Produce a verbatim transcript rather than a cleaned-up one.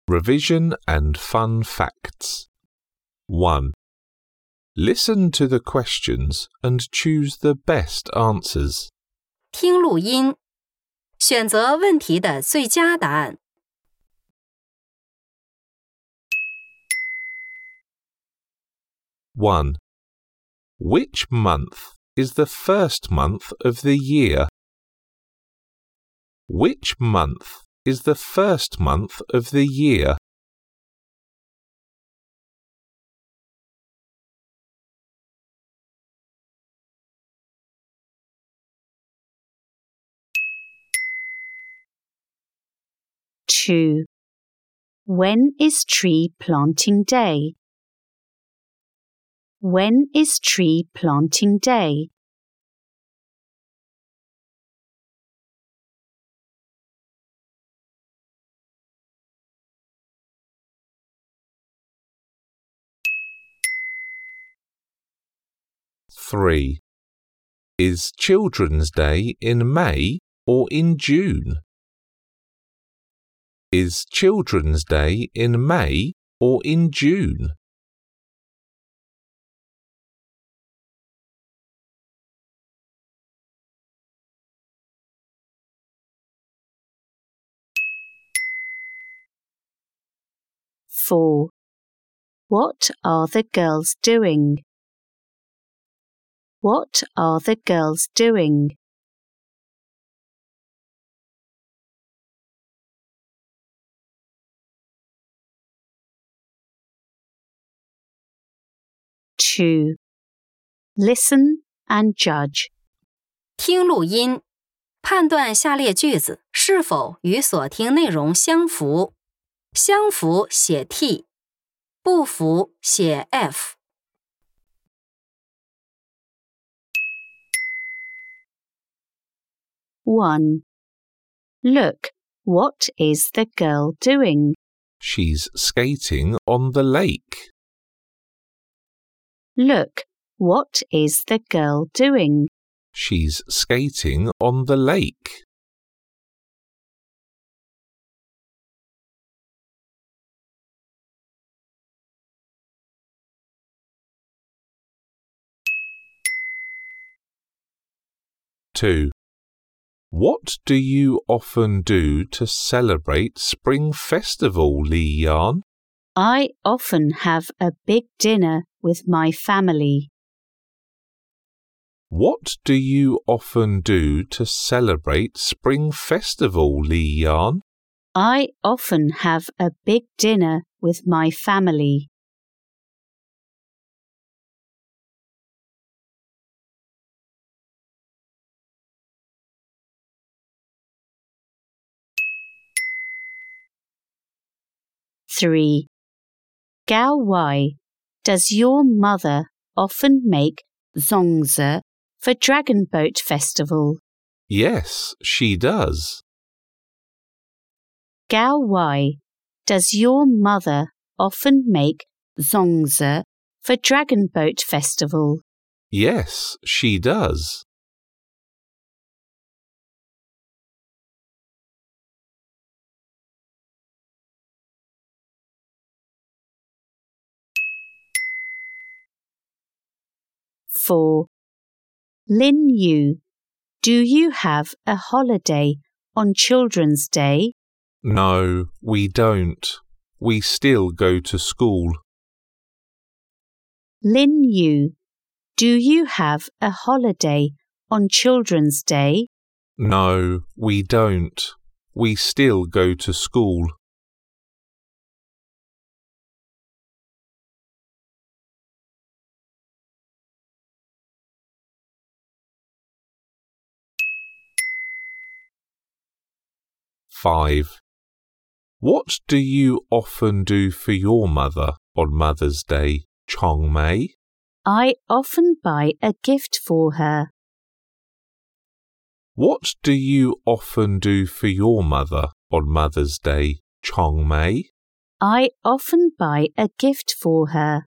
Revision and fun facts. one. Listen to the questions and choose the best answers. 听录音，选择问题的最佳答案。 one. Which month is the first month of the year? Which month is the first month of the year? two. When is tree planting day? When is tree planting day? three. Is Children's Day in May or in June? Is Children's Day in May or in June? four. What are the girls doing? What are the girls doing? two. Listen and judge. 听录音，判断下列句子是否与所听内容相符。相符写 T， 不符写 F。 one. Look, what is the girl doing? She's skating on the lake. Look, what is the girl doing? She's skating on the lake. two. What do you often do to celebrate Spring Festival, Li Yan? I often have a big dinner with my family. What do you often do to celebrate Spring Festival, Li Yan? I often have a big dinner with my family. three. Gao Wai, does your mother often make zongzi for Dragon Boat Festival? Yes, she does. Gao Wai, does your mother often make zongzi for Dragon Boat Festival? Yes, she does. four. Lin Yu, do you have a holiday on Children's Day? No, we don't. We still go to school. Lin Yu, do you have a holiday on Children's Day? No, we don't. We still go to school. five. What do you often do for your mother on Mother's Day, Chong Mei? I often buy a gift for her. What do you often do for your mother on Mother's Day, Chong Mei? I often buy a gift for her.